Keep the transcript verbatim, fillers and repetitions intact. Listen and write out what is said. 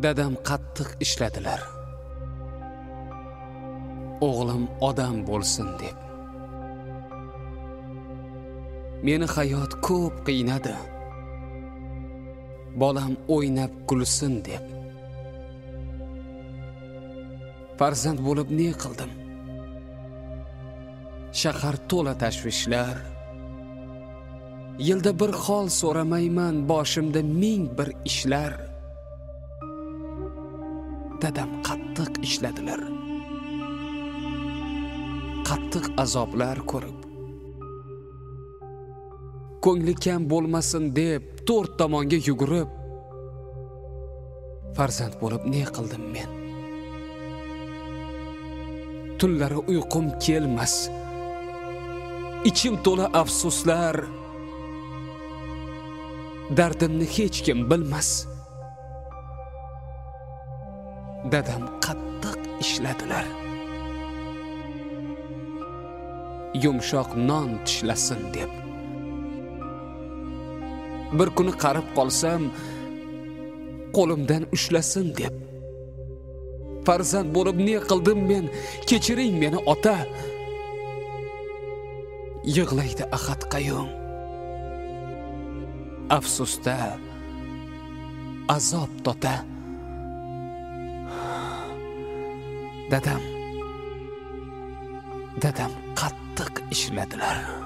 Dadam qattiq ishladilar. O'g'lim odam bo'lsin deb. Meni hayot ko'p qiynadi. Bolam o'ynab kulsin deb. Farzand bo'lib ne qildim? Shahar to'la tashvishlar. Yilda bir hol so'ramayman, boshimda ming bir ishlar. Dadam qattiq ishladilar. Qattiq azoblar ko'rib. Ko'ngli kam bo'lmasin deb to'rt tomonga yugurib. Farzand bo'lib ne qildim men? Tunlari uyqum kelmas. Ichim to'la afsuslar. Dardimni hech kim bilmas. Dadam qattiq ishladilar. Yumshoq non tishlasin deb. Bir kuni qarib qolsam, qo'limdan ushlasin deb. Farzand bo'lib ne qildim men? Kechiring meni ota. Yig'laydi Ahad Qayum. Afsusda azob tota. Dadam Dadam qattiq ishladilar.